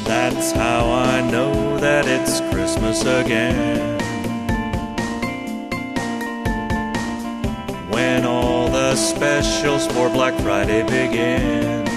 That's how I know that it's Christmas again. When all the specials for Black Friday begin.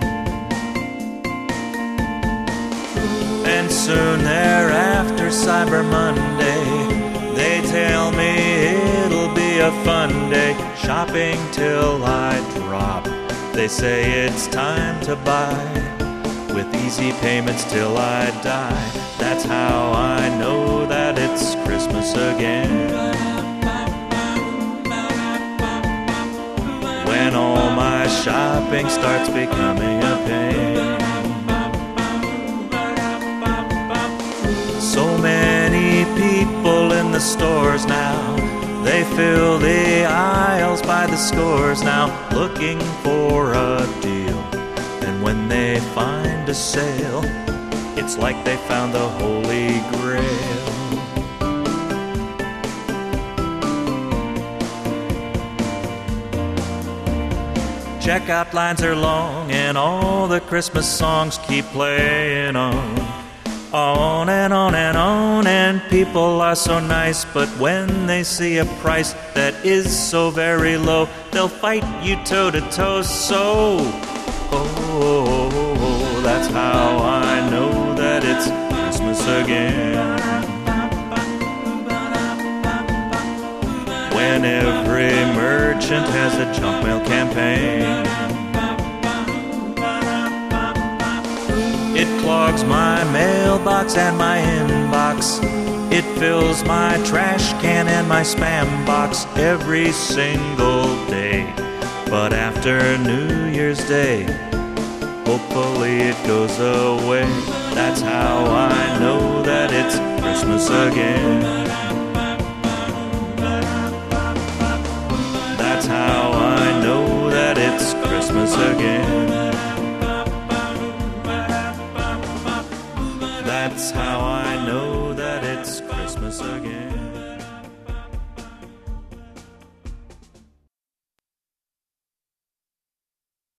And soon thereafter, Cyber Monday, they tell me it'll be a fun day. Shopping till I drop. They say it's time to buy, with easy payments till I die. That's how I know that it's Christmas again. When all my shopping starts becoming a pain. So many people in the stores now, they fill the aisles by the scores now, looking for a deal. And when they find a sale, it's like they found the Holy Grail. Checkout lines are long and all the Christmas songs keep playing on. On and on and on, and people are so nice, but when they see a price that is so very low, they'll fight you toe to toe. So, that's how I know that it's Christmas again. When every merchant has a junk mail campaign. It clogs my mailbox and my inbox. It fills my trash can and my spam box every single day. But after New Year's Day, hopefully it goes away. That's how I know that it's Christmas again. That's how I know that it's Christmas again. That's how I know that it's Christmas again.